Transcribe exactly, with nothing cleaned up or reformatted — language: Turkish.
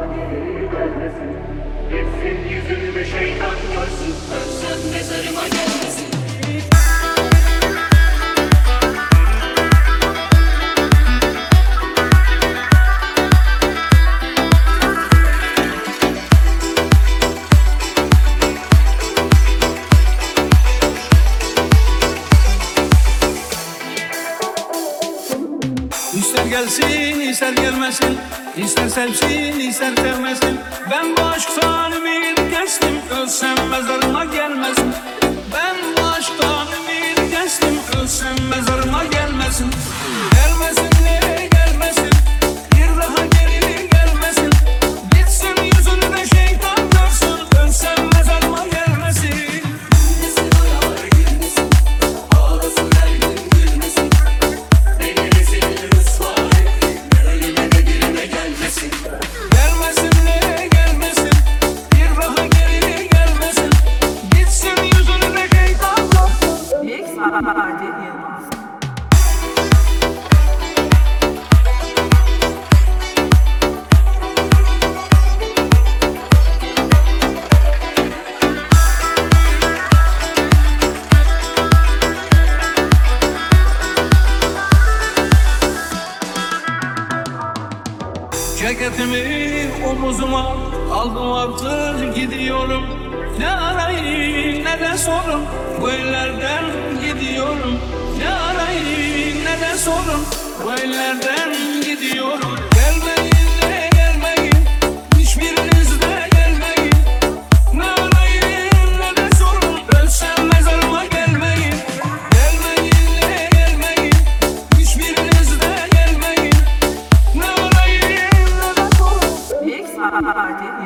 geri gelmesin. Gitsin yüzünü şeytan görsün. Ölsem mezarıma gelmesin. İster gelsin, ister gelmesin, ister sevsin, ister sevmesin. Ben bu aşktan ümit kestim, ölsem mezarıma gelmesin. Ben bu aşktan ümit kestim, ölsem mezarıma gelmesin. Gelmesin ne gelmesin, bir daha geri gelmesin. Gitsin yüzünü de şeytan görsün, ölsem mezarıma gelmesin. Gülmesin ayağlar gülmesin, ağlasın her gün gülmesin. Beni rezil rüsva ettin, ölüme de dilime gelmesin. Gelmesin ne gelmesin, bir daha geri gelmesin. Gitsin yüzünü de şeytan görsün. Mix Party Yılmaz. Ceketimi omuzuma aldım artık gidiyorum. Ne arayın ne de sorun, bu ellerden gidiyorum. Ne arayın ne de sorun, bu ellerden gidiyorum. Gelmeyin de gelmeyin, hiçbiriniz de gelmeyin. Ne arayın ne de sorun, ölsem mezarıma gelmeyin. Gelmeyin de gelmeyin, hiçbiriniz de gelmeyin. Ne arayın ne de sorun. Mix Party